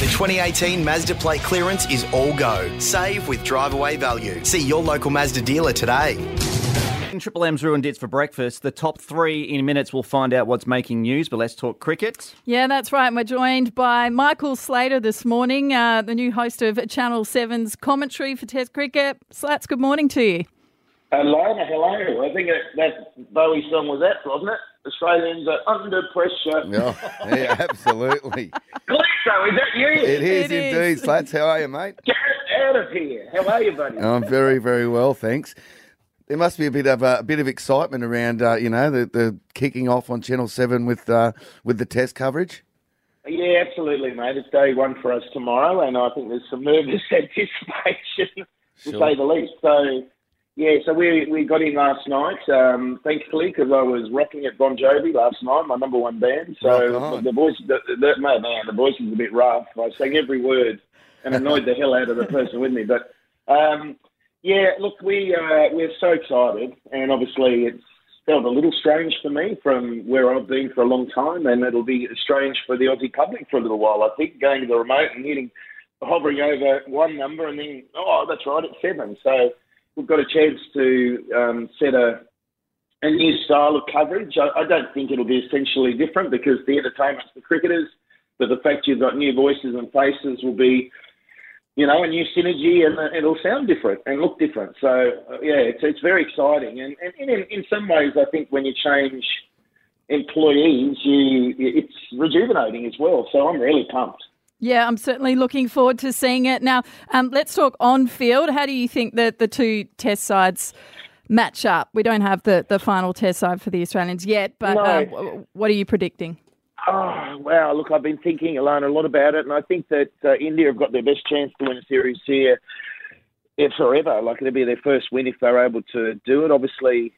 2018 Mazda plate clearance is all go. Save with drive away value. See your local Mazda dealer today. In Triple M's Ruined It's for breakfast, the top three in minutes will find out what's making news, but let's talk cricket. Yeah, that's right. We're joined by Michael Slater this morning, the new host of Channel 7's commentary for Test cricket. Slats, good morning to you. Hello. I think that Bowie song was that, wasn't it? Australians are under pressure. Oh, yeah, absolutely. Calypso, is that you? It is indeed. Slats, how are you, mate? Get out of here. How are you, buddy? I'm very, very well, thanks. There must be a bit of excitement around, the kicking off on Channel 7 with the Test coverage. Yeah, absolutely, mate. It's day one for us tomorrow, and I think there's some nervous anticipation, to say the least. So, yeah, so we got in last night, thankfully, because I was rocking at Bon Jovi last night, my number one band. So the voice, the voice is a bit rough. I sang every word and annoyed the hell out of the person with me, but. Yeah, look, we're so excited, and obviously it's felt a little strange for me from where I've been for a long time, and it'll be strange for the Aussie public for a little while, I think, going to the remote and hovering over one number and then, that's right, it's 7. So we've got a chance to set a new style of coverage. I don't think it'll be essentially different because the entertainment's for cricketers, but the fact you've got new voices and faces will be a new synergy, and it'll sound different and look different. So, it's very exciting. And in some ways, I think when you change employees, it's rejuvenating as well. So I'm really pumped. Yeah, I'm certainly looking forward to seeing it. Now, let's talk on-field. How do you think that the two Test sides match up? We don't have the final Test side for the Australians yet, but what are you predicting? Oh, wow. Look, I've been thinking, Alana, a lot about it, and I think that India have got their best chance to win a series here forever. Like, it'll be their first win if they're able to do it. Obviously,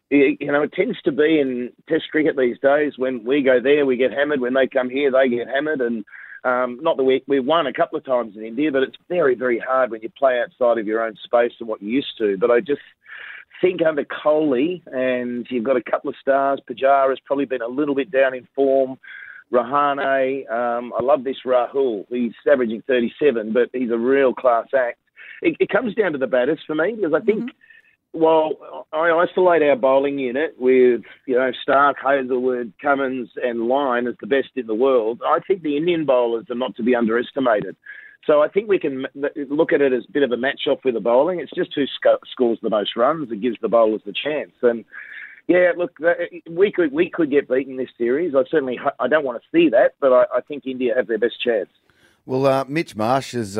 it tends to be in Test cricket these days, when we go there, we get hammered. When they come here, they get hammered. And not that we've won a couple of times in India, but it's very, very hard when you play outside of your own space and what you're used to. But I just think under Kohli, and you've got a couple of stars. Pujara's probably been a little bit down in form. Rahane, I love this Rahul. He's averaging 37, but he's a real class act. It comes down to the batters for me, because I think, while I isolate our bowling unit with, Stark, Hazelwood, Cummins and Lyon as the best in the world, I think the Indian bowlers are not to be underestimated. So I think we can look at it as a bit of a match-off with the bowling. It's just who scores the most runs that gives the bowlers the chance. And, yeah, look, we could get beaten this series. I don't want to see that, but I think India have their best chance. Well, Mitch Marsh is,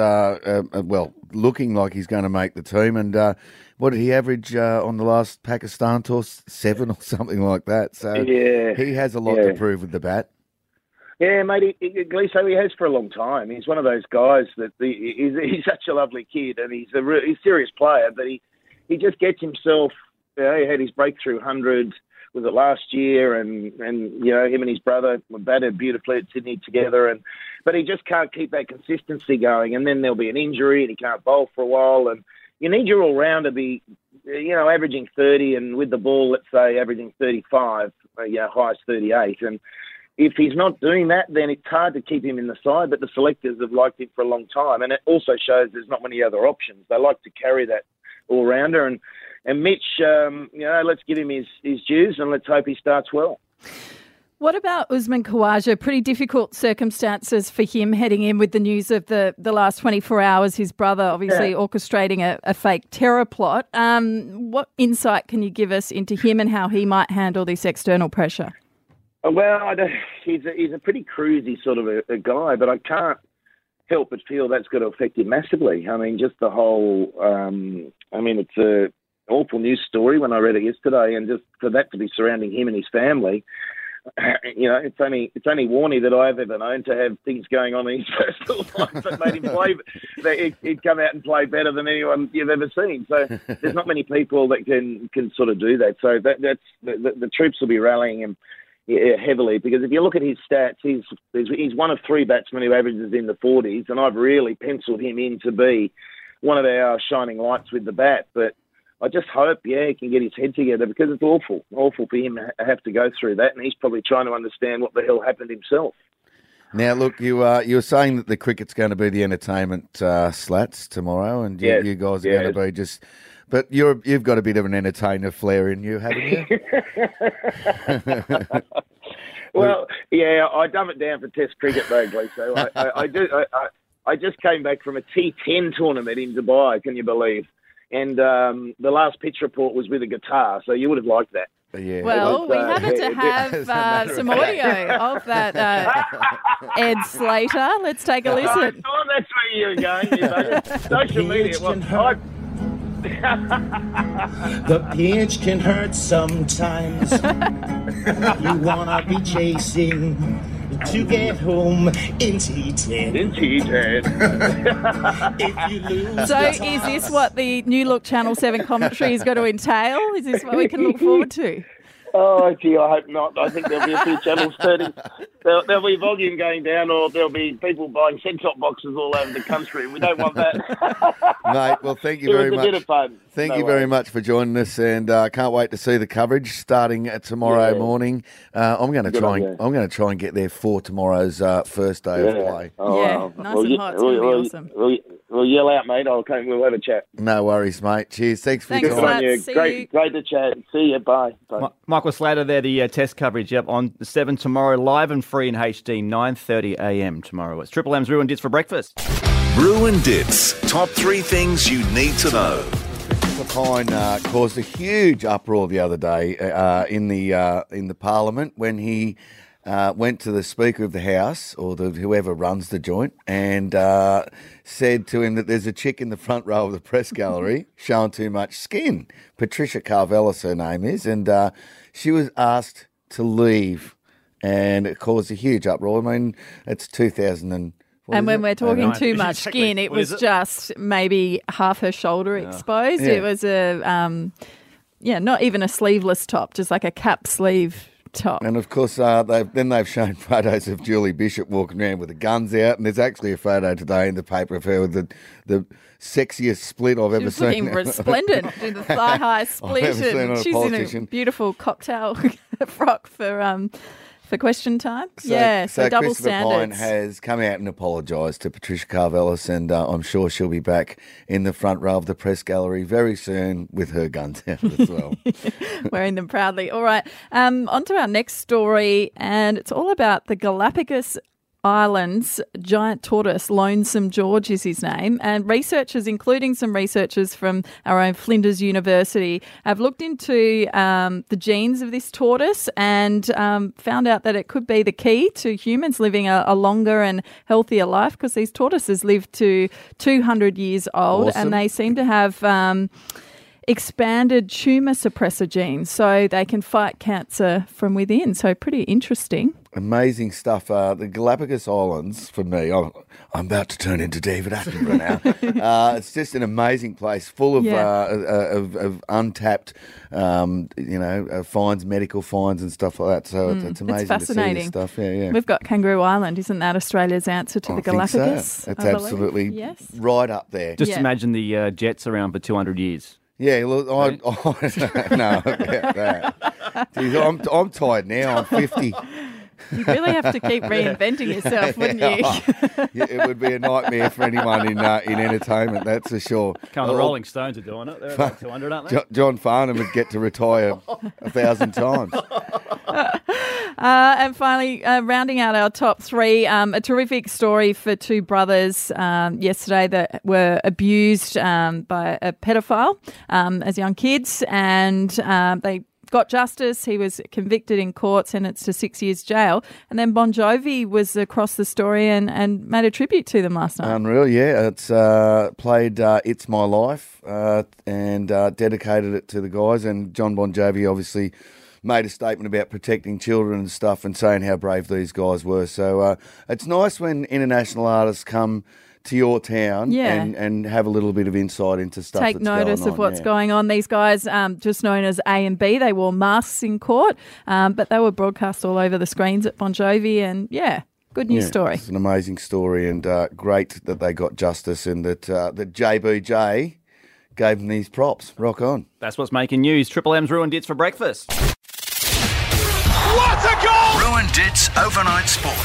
looking like he's going to make the team. And what did he average on the last Pakistan tour? 7 or something like that. So yeah, he has a lot to prove with the bat. Yeah, mate, Gleeso, he has for a long time. He's one of those guys that he's such a lovely kid, and he's a serious player, but he just gets himself, he had his breakthrough 100, was it last year, and him and his brother batted beautifully at Sydney together, but he just can't keep that consistency going, and then there'll be an injury, and he can't bowl for a while, and you need your all-rounder to be, averaging 30, and with the ball, let's say, averaging 35, highest 38, and if he's not doing that, then it's hard to keep him in the side, but the selectors have liked him for a long time. And it also shows there's not many other options. They like to carry that all-rounder. And Mitch, let's give him his dues and let's hope he starts well. What about Usman Khawaja? Pretty difficult circumstances for him heading in with the news of the last 24 hours. His brother obviously orchestrating a fake terror plot. What insight can you give us into him and how he might handle this external pressure? Well, he's a pretty cruisy sort of a guy, but I can't help but feel that's going to affect him massively. I mean, just the whole, it's an awful news story when I read it yesterday, and just for that to be surrounding him and his family, it's only Warnie that I've ever known to have things going on in his personal life that made him play. He'd come out and play better than anyone you've ever seen. So there's not many people that can sort of do that. So that's the troops will be rallying him heavily, because if you look at his stats, he's one of 3 batsmen who averages in the 40s, and I've really penciled him in to be one of our shining lights with the bat. But I just hope, he can get his head together, because it's awful for him to have to go through that, and he's probably trying to understand what the hell happened himself. Now, look, you were saying that the cricket's going to be the entertainment slats tomorrow, and you guys are going to be just. But you've got a bit of an entertainer flair in you, haven't you? Well, yeah, I dumb it down for Test cricket, vaguely. So I do. I just came back from a T10 tournament in Dubai. Can you believe? And the last pitch report was with a guitar, so you would have liked that. Yeah. Well, we happen to have some audio of that Ed Slater. Let's take a listen. I thought that's where you were going. Social media. The pitch can hurt sometimes. You wanna be chasing to get home in T10. If you lose So is this what the New Look Channel 7 commentary is going to entail? Is this what we can look forward to? Oh, gee, I hope not. I think there'll be a few channels turning. There'll be volume going down, or there'll be people buying set-top boxes all over the country. We don't want that. Mate, well, thank you very much. It was a bit of fun. Thank you very much for joining us, and can't wait to see the coverage starting tomorrow morning. I'm going to try and get there for tomorrow's first day of play. Oh, yeah, nice and hot. It's going to be awesome. We'll yell out, mate. We'll have a chat. No worries, mate. Cheers. Thanks for your Thanks, time. lads. See you. Great to chat. See you. Bye. Michael Slater there, the Test coverage. Yep, on 7 tomorrow, live and free in HD, 9:30 a.m. tomorrow. It's Triple M's Ruin Dits for breakfast. Ruin Dits. Top 3 things you need to know. Christopher Pyne caused a huge uproar the other day in the Parliament when he went to the Speaker of the House, or whoever runs the joint, and said to him that there's a chick in the front row of the press gallery showing too much skin. Patricia Karvelas, her name is, and she was asked to leave, and it caused a huge uproar. I mean, it's 2000 and when we're talking too much skin, it was just maybe half her shoulder exposed. Yeah. It was not even a sleeveless top, just like a cap sleeve top. And of course, they've shown photos of Julie Bishop walking around with the guns out, and there's actually a photo today in the paper of her with the sexiest split I've ever seen. She's looking resplendent in the thigh-high split. I've ever seen on a she's politician. in a beautiful cocktail frock for question time. So double Christopher Pyne standards. has come out and apologised to Patricia Karvelas, and I'm sure she'll be back in the front row of the press gallery very soon with her guns out as well. Wearing them proudly. All right, on to our next story, and it's all about the Galapagos Islands giant tortoise. Lonesome George is his name, and researchers, including some researchers from our own Flinders University, have looked into the genes of this tortoise and found out that it could be the key to humans living a longer and healthier life, because these tortoises live to 200 years old. Awesome. And they seem to have expanded tumour suppressor genes, so they can fight cancer from within. So pretty interesting. Amazing stuff. The Galapagos Islands, for me, I'm about to turn into David Attenborough now. It's just an amazing place, full of untapped, finds, medical finds and stuff like that. So it's amazing It's fascinating. to see this stuff. Yeah. We've got Kangaroo Island. Isn't that Australia's answer to the Galapagos? So. It's I believe? absolutely Yes. right up there. Just imagine the jets around for 200 years. Yeah, look, I don't know about that. Jeez, I'm tired now. I'm 50. You'd really have to keep reinventing yourself, wouldn't you? Yeah, it would be a nightmare for anyone in entertainment, that's for sure. The Rolling Stones are doing it. They're about 200, aren't they? John Farnham would get to retire 1,000 times. And finally, rounding out our top 3, a terrific story for 2 brothers yesterday that were abused by a pedophile as young kids, and they got justice. He was convicted in court, sentenced to 6 years jail. And then Bon Jovi was across the story and made a tribute to them last night. Unreal, yeah. It's played It's My Life and dedicated it to the guys. And John Bon Jovi obviously made a statement about protecting children and stuff and saying how brave these guys were. So it's nice when international artists come to your town and have a little bit of insight into stuff Take that's notice going on. of what's going on. These guys, just known as A and B, they wore masks in court, but they were broadcast all over the screens at Bon Jovi, and good news story. It's an amazing story, and great that they got justice, and that JBJ gave them these props. Rock on. That's what's making news. Triple M's Ruin Dits for breakfast. What a goal! Ruin Dits Overnight Sports.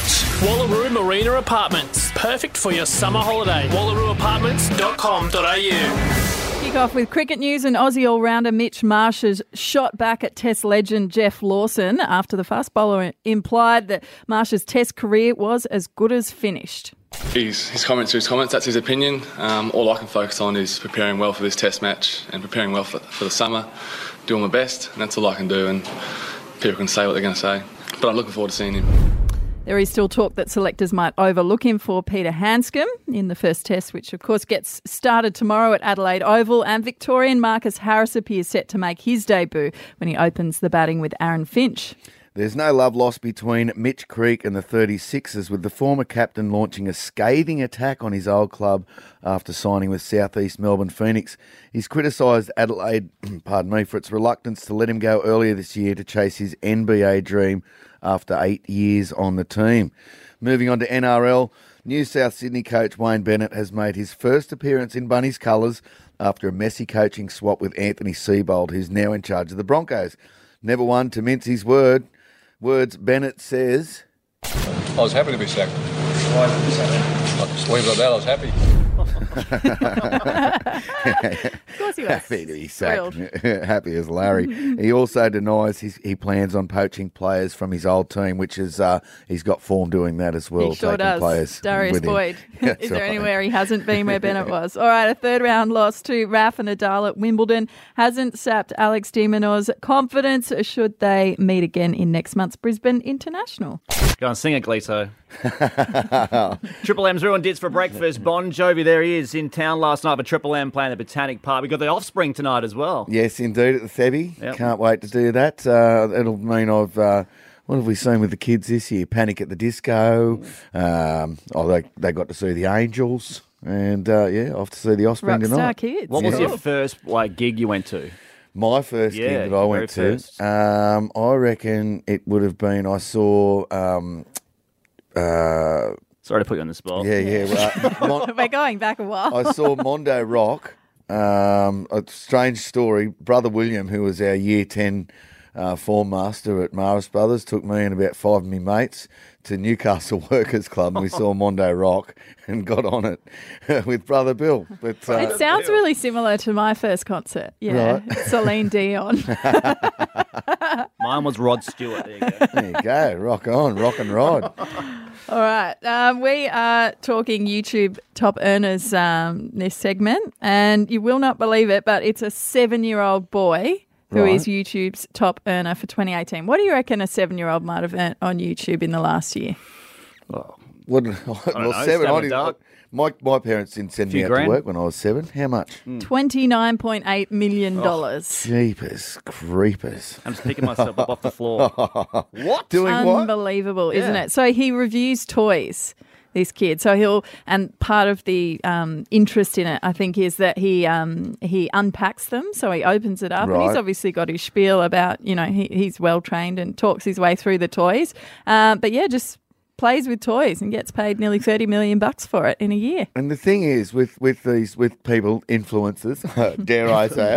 Wallaroo Marina Apartments. Perfect for your summer holiday. wallarooapartments.com.au. Kick off with cricket news, and Aussie all-rounder Mitch Marsh has shot back at Test legend Jeff Lawson after the fast bowler implied that Marsh's Test career was as good as finished. His comments are his comments, that's his opinion. All I can focus on is preparing well for this Test match and preparing well for the summer, doing my best, and that's all I can do, and people can say what they're going to say. But I'm looking forward to seeing him. There is still talk that selectors might overlook him for Peter Hanscom in the first Test, which of course gets started tomorrow at Adelaide Oval, and Victorian Marcus Harris appears set to make his debut when he opens the batting with Aaron Finch. There's no love lost between Mitch Creek and the 36ers, with the former captain launching a scathing attack on his old club after signing with South East Melbourne Phoenix. He's criticised Adelaide for its reluctance to let him go earlier this year to chase his NBA dream after 8 years on the team. Moving on to NRL, New South Sydney coach Wayne Bennett has made his first appearance in Bunnies colours after a messy coaching swap with Anthony Seibold, who's now in charge of the Broncos. Never one to mince his words, Bennett says, I was happy to be sacked. Why did you say that? I'll just leave it at that. I was happy. Of course he was. Happy to be sacked. Happy as Larry. He also denies he plans on poaching players from his old team, which is he's got form doing that as well. He sure taking does. Players Darius with him. Boyd. That's Is there right. anywhere he hasn't been where Bennett was? All right, a third round loss to Rafa Nadal at Wimbledon hasn't sapped Alex de Minaur's confidence should they meet again in next month's Brisbane International. Go and sing it, Gleeso. Triple M's Ruined Dits for breakfast. Bon Jovi, there he is in town last night for Triple M playing at Botanic Park. We've got the Offspring tonight as well. Yes, indeed, at the Thebby. Yep. Can't wait to do that. It'll mean I've... what have we seen with the kids this year? Panic at the Disco. They got to see the Angels. And, off to see the Offspring Rockstar tonight. kids. What was Cool. your first gig you went to? My first Yeah, gig that I went very to, first. I reckon it would have been, I saw... Sorry to put you on the spot. We're going back a while. I saw Mondo Rock. A strange story. Brother William, who was our Year 10 form master at Maris Brothers, took me and about 5 of my mates to Newcastle Workers Club, and we saw Mondo Rock and got on it with Brother Bill. But It sounds really similar to my first concert. Yeah, Right. Celine Dion. Mine was Rod Stewart. There you go. there you go. Rock on, rock and ride. All right. We are talking YouTube top earners this segment, and you will not believe it, but it's a 7-year-old boy who Right. is YouTube's top earner for 2018. What do you reckon a 7-year-old might have earned on YouTube in the last year? Well, know, seven. stab in the dark. My parents didn't send me Few out grand. to work when I was 7. How much? $29.8 million. Jeepers creepers. I'm just picking myself up off the floor. What? Doing what? Unbelievable, isn't Yeah. it? So he reviews toys, this kid. So and part of the interest in it, I think, is that he unpacks them. So he opens it up, and he's Right. obviously got his spiel about, he's well trained and talks his way through the toys. But yeah, just plays with toys and gets paid nearly $30 million for it in a year. And the thing is, with people, influencers, dare I say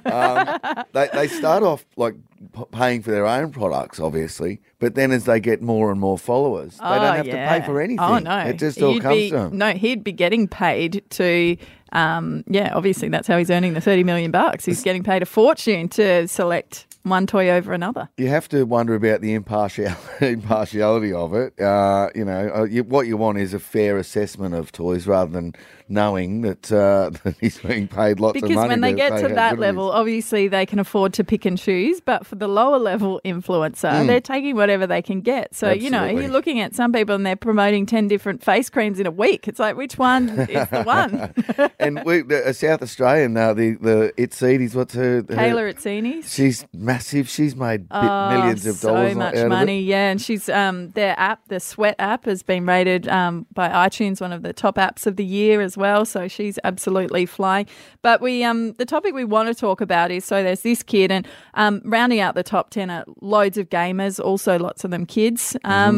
it, they start off like paying for their own products, obviously, but then as they get more and more followers, they don't have to pay for anything. Oh, no. It just all comes to them. No, he'd be getting paid to, obviously that's how he's earning the $30 million. He's getting paid a fortune to select one toy over another. You have to wonder about the impartiality of it. What you want is a fair assessment of toys rather than knowing that he's being paid lots of money. Because when they get say to how that good it level, is. obviously they can afford to pick and choose. But for the lower level influencer, they're taking whatever they can get. So, Absolutely. you're looking at some people and they're promoting 10 different face creams in a week. It's like, which one is the one? And a South Australian, the Itzides, what's her? Kayla Itzini. She's massive. She's made millions of dollars So much out money, of it. yeah. And she's their app, the Sweat app, has been rated by iTunes one of the top apps of the year as well. So she's absolutely flying. But the topic we want to talk about is, so there's this kid, and rounding out the top 10 are loads of gamers, also lots of them kids.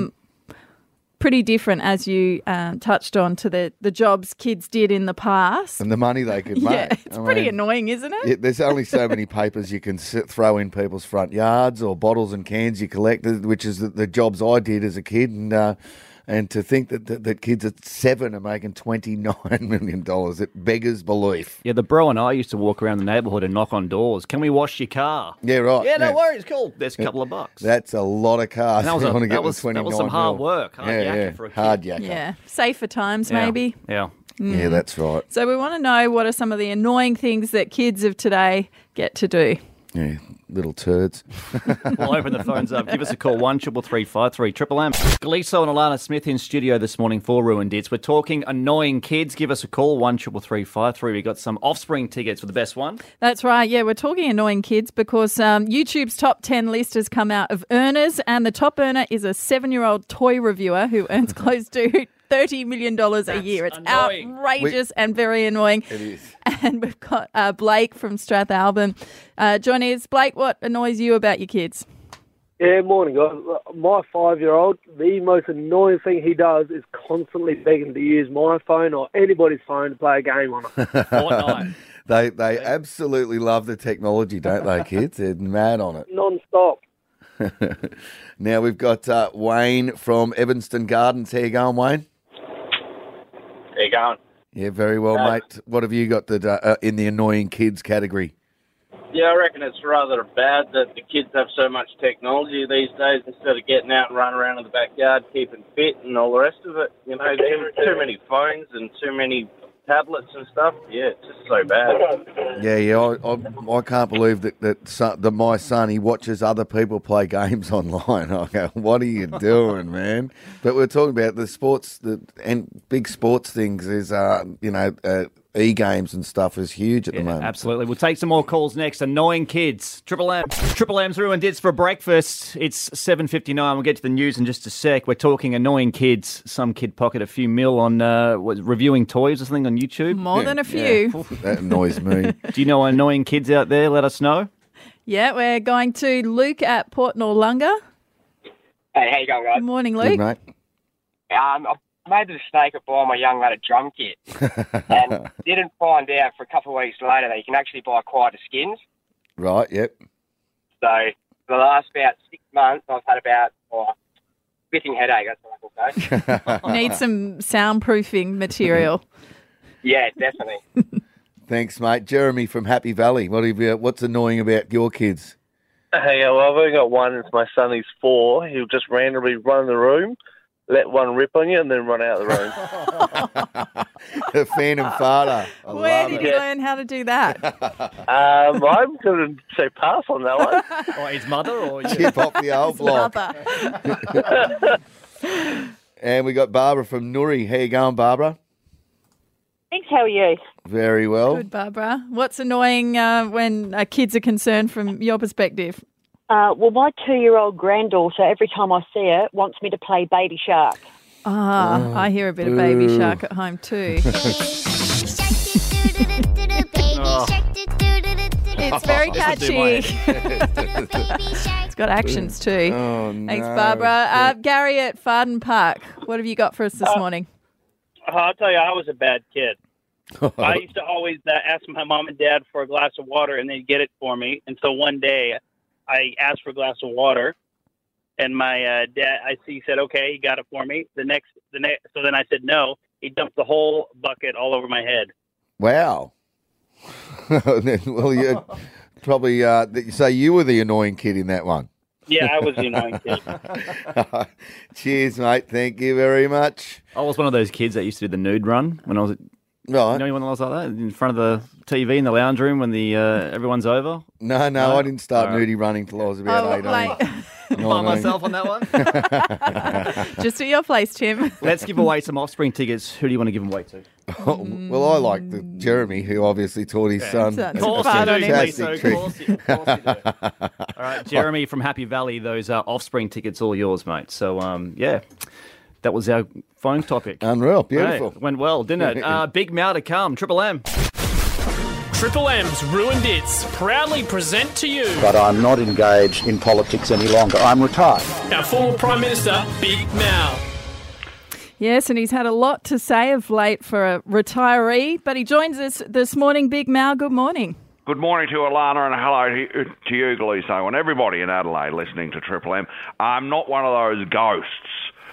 Pretty different, as you touched on, to the jobs kids did in the past. And the money they could make. Yeah, it's pretty annoying, isn't it? There's only so many papers you can throw in people's front yards, or bottles and cans you collect, which is the jobs I did as a kid. And And to think that kids at 7 are making $29 million, it beggars belief. Yeah, the bro and I used to walk around the neighbourhood and knock on doors. Can we wash your car? Yeah, right. Yeah, no worries. Cool. There's a couple of bucks. That's a lot of cars. That was, you want to get that was, the 29 that was some hard mil. work. Hard yakka for a kid. Hard yakka. Yeah, safer times Yeah. maybe. Yeah. Yeah, that's right. So we want to know what are some of the annoying things that kids of today get to do. Yeah, little turds. We'll open the phones up. Give us a call, 1333 Triple M. Galiso and Alana Smith in studio this morning for Ruined Dits. We're talking annoying kids. Give us a call, 1333. We got some Offspring tickets for the best one. That's right. Yeah, we're talking annoying kids because YouTube's top 10 list has come out of earners, and the top earner is a 7-year-old toy reviewer who earns close to $30 million a year. It's annoying. outrageous and very annoying. It is. And we've got Blake from Strathalbyn. Joining us. Blake, what annoys you about your kids? Yeah, morning, guys. My 5-year-old, the most annoying thing he does is constantly begging to use my phone or anybody's phone to play a game on it. Fortnite. They absolutely love the technology, don't they, kids? They're mad on it. Non-stop. Now we've got Wayne from Evanston Gardens. How you going, Wayne? How you going? Yeah, very well, mate. What have you got in the annoying kids category? Yeah, I reckon it's rather bad that the kids have so much technology these days instead of getting out and running around in the backyard, keeping fit and all the rest of it. You know, too many phones and too many tablets and stuff. Yeah, it's just so bad. Yeah. I can't believe that my son, he watches other people play games online. I go, what are you doing, man? But we're talking about the sports and big sports things is, e-games and stuff is huge at the moment. Absolutely. We'll take some more calls next. Annoying kids. Triple M's Ruined Dits for breakfast. It's 7:59. We'll get to the news in just a sec. We're talking annoying kids. Some kid pocket a few mil on reviewing toys or something on YouTube. More than a few. Yeah. That annoys me. Do you know annoying kids out there? Let us know. Yeah, we're going to Luke at Port Noarlunga. Hey, how you going, guys? Good morning, Good, Luke. mate. I made the mistake of buying my young lad a drum kit and didn't find out for a couple of weeks later that you can actually buy quieter skins. Right, yep. So for the last about 6 months, I've had about spitting headache, that's what I can say. Need some soundproofing material. Yeah, definitely. Thanks, mate. Jeremy from Happy Valley. What's annoying about your kids? Hey, well, I've only got one. It's my son. He's 4. He'll just randomly run in the room, let one rip on you, and then run out of the room. The phantom farter. Where did you learn how to do that? I'm going to say pass on that one. Or his mother? Or Chip off the old block. And we got Barbara from Nuri. How you going, Barbara? Thanks, how are you? Very well. Good, Barbara. What's annoying when kids are concerned from your perspective? Well, my 2-year-old granddaughter, every time I see her, wants me to play Baby Shark. I hear a bit of Baby Shark at home too. It's very catchy. It's got actions too. Oh, no. Thanks, Barbara. Gary at Farden Park, what have you got for us this morning? I'll tell you, I was a bad kid. I used to always ask my mom and dad for a glass of water, and they'd get it for me. And so one day, I asked for a glass of water, and my dad, he said, "Okay," he got it for me. The next, so then I said no. He dumped the whole bucket all over my head. Wow. Well, you probably so you were the annoying kid in that one. Yeah, I was the annoying kid. Cheers, mate. Thank you very much. I was one of those kids that used to do the nude run when I was right. You know anyone else like that? In front of the TV in the lounge room when the everyone's over? No, I didn't start nudie running till I was about 18. By myself on that one. Just at your place, Tim. Let's give away some Offspring tickets. Who do you want to give them away to? Well, I like the Jeremy, who obviously taught his son. Of course you do, Lisa. Of trick. course you do. All right, Jeremy from Happy Valley, those Offspring tickets all yours, mate. So, that was our phone topic. Unreal. Beautiful. Hey, went well, didn't it? Big Mal to come. Triple M. Triple M's Ruined Dits proudly present to you But I'm not engaged in politics any longer. I'm retired. our former Prime Minister, Big Mal. Yes, and he's had a lot to say of late for a retiree, but he joins us this morning. Big Mal, good morning. Good morning to Alana and hello to you, Galiso, and everybody in Adelaide listening to Triple M. I'm not one of those ghosts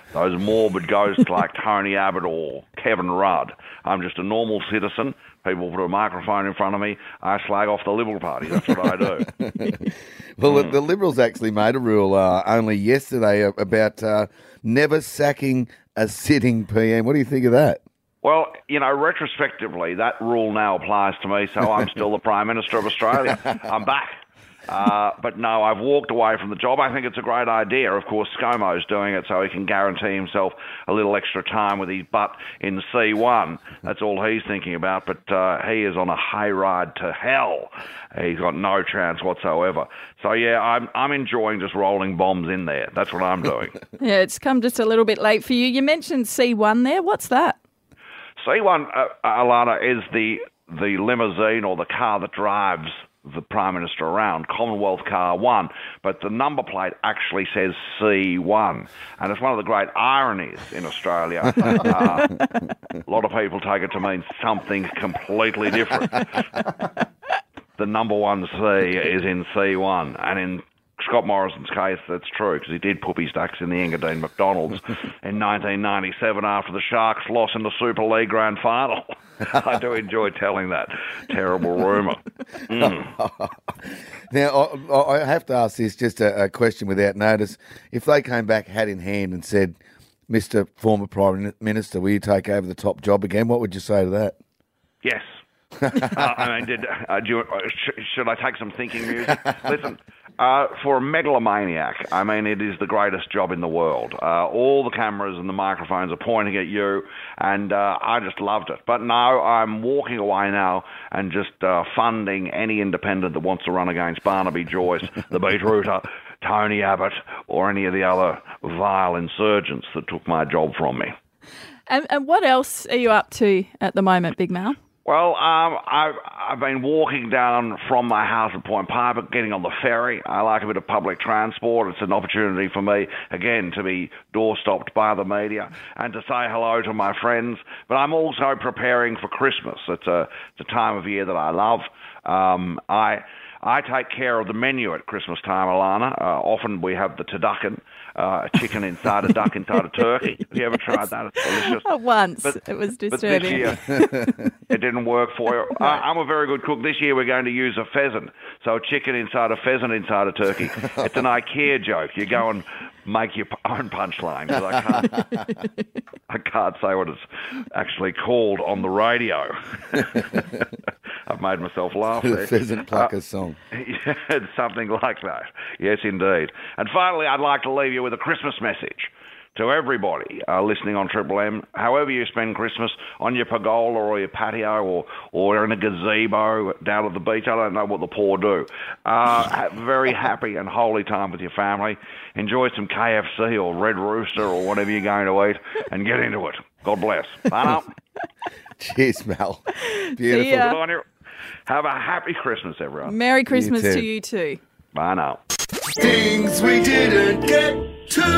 those morbid ghosts like Tony Abbott or Kevin Rudd. I'm just a normal citizen. People put a microphone in front of me. I slag off the Liberal Party. That's what I do. Well, the Liberals actually made a rule only yesterday about never sacking a sitting PM. What do you think of that? Well, retrospectively, that rule now applies to me, so I'm still the Prime Minister of Australia. I'm back. But no, I've walked away from the job. I think it's a great idea. Of course, ScoMo's doing it so he can guarantee himself a little extra time with his butt in C1. That's all he's thinking about. But he is on a hayride to hell. He's got no chance whatsoever. So, yeah, I'm enjoying just rolling bombs in there. That's what I'm doing. Yeah, it's come just a little bit late for you. You mentioned C1 there. What's that? C1, Alana, is the limousine or the car that drives the Prime Minister around, Commonwealth Car 1, but the number plate actually says C1, and it's one of the great ironies in Australia. A lot of people take it to mean something completely different. The number 1C is in C1, and in Scott Morrison's case, that's true, because he did poop his ducks in the Engadine McDonald's in 1997 after the Sharks lost in the Super League Grand Final. I do enjoy telling that terrible rumour. Now, I have to ask this, just a question without notice. If they came back hat in hand and said, Mr. Former Prime Minister, will you take over the top job again, what would you say to that? Yes. Should I take some thinking music? Listen, for a megalomaniac, it is the greatest job in the world. All the cameras and the microphones are pointing at you, and I just loved it. But no, I'm walking away now and just funding any independent that wants to run against Barnaby Joyce, the Beetrooter, Tony Abbott, or any of the other vile insurgents that took my job from me. And what else are you up to at the moment, Big Mal? Well, I've been walking down from my house at Point Piper, getting on the ferry. I like a bit of public transport. It's an opportunity for me, again, to be doorstopped by the media and to say hello to my friends. But I'm also preparing for Christmas. It's a time of year that I love. I take care of the menu at Christmas time, Alana. Often we have the turducken, a chicken inside a duck inside a turkey. Have you ever tried that? It's delicious. Once. It was disturbing. But this year, it didn't work for you. I'm a very good cook. This year we're going to use a pheasant. So a chicken inside a pheasant inside a turkey. It's an IKEA joke. You go and make your own punchline, because I can't say what it's actually called on the radio. I've made myself laugh there. The Pheasant Pluckers song. Yeah, it's something like that. Yes, indeed. And finally, I'd like to leave you with a Christmas message to everybody listening on Triple M. However you spend Christmas, on your pergola or your patio or in a gazebo down at the beach, I don't know what the poor do. Very happy and holy time with your family. Enjoy some KFC or Red Rooster or whatever you're going to eat and get into it. God bless. Bye now. Cheers, Mel. Beautiful. Good on you. Have a happy Christmas, everyone. Merry Christmas to you too. Bye now. Things we didn't get to.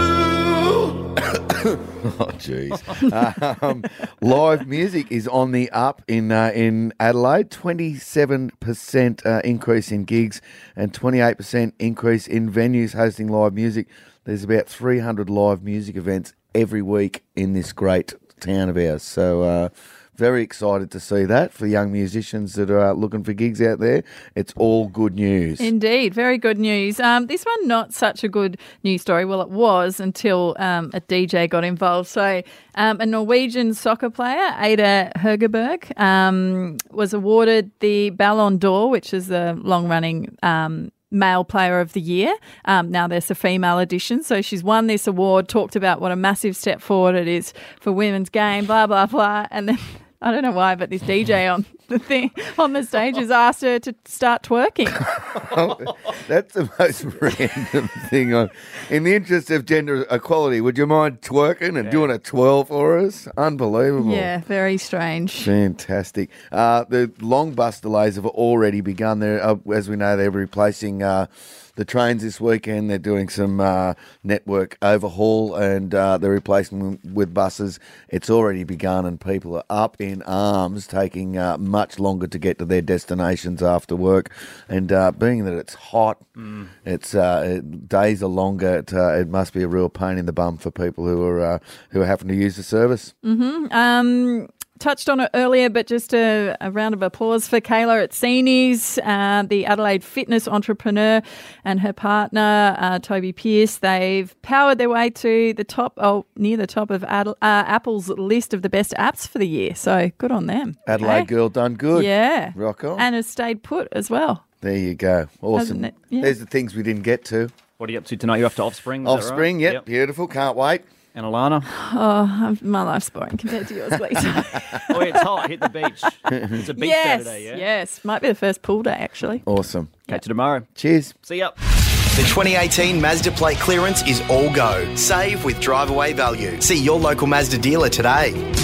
Oh, jeez. Live music is on the up in Adelaide. 27% increase in gigs and 28% increase in venues hosting live music. There's about 300 live music events every week in this great town of ours. So very excited to see that for young musicians that are looking for gigs out there. It's all good news. Indeed, very good news. This one, not such a good news story. Well, it was until a DJ got involved. So a Norwegian soccer player, Ada Hegerberg, was awarded the Ballon d'Or, which is the long-running Male Player of the Year. Now there's a female edition. So she's won this award, talked about what a massive step forward it is for women's game, blah, blah, blah. And then I don't know why, but this DJ on the stage has asked her to start twerking. That's the most random thing. In the interest of gender equality, would you mind twerking and doing a twirl for us? Unbelievable. Yeah, very strange. Fantastic. The long bus delays have already begun. As we know, they're replacing the trains this weekend. They're doing some network overhaul and they're replacing them with buses. It's already begun and people are up in arms taking much much longer to get to their destinations after work. And being that it's hot, it's days are longer. It must be a real pain in the bum for people who are having to use the service. Mm-hmm. Touched on it earlier, but just a round of applause for Kayla Atsines, the Adelaide fitness entrepreneur, and her partner, Toby Pearce. They've powered their way to the top, near the top of Apple's list of the best apps for the year. So good on them. Adelaide girl done good. Yeah. Rock on. And has stayed put as well. There you go. Awesome. Yeah. There's the things we didn't get to. What are you up to tonight? You're off to Offspring? Is that Offspring, right? yep. Beautiful. Can't wait. And Alana? Oh, my life's boring compared to yours, Lisa. Oh, it's hot. Hit the beach. It's a beach day today, yeah? Yes. Might be the first pool day, actually. Awesome. Catch you tomorrow. Cheers. See ya. The 2018 Mazda plate clearance is all go. Save with drive away value. See your local Mazda dealer today.